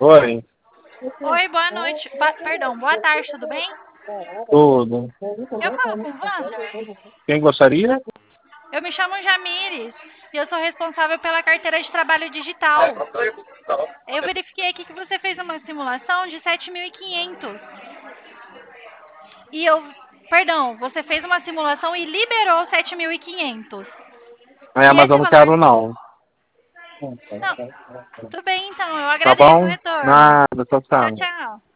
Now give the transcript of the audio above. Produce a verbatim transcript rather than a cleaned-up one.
Oi, Oi, boa noite. Ba- perdão, boa tarde, tudo bem? tudo. Eu falo com Wanda. Quem gostaria? Eu me chamo Jamires e eu sou responsável pela carteira de trabalho digital. Eu verifiquei aqui que você fez uma simulação de sete mil e quinhentos. E eu, perdão, você fez uma simulação e liberou sete mil e quinhentos. É, E mas eu esse não valor... quero não. Não, tudo bem então, eu Tá agradeço o bom? retorno. Nada, tchau, Tchau, tchau. tchau.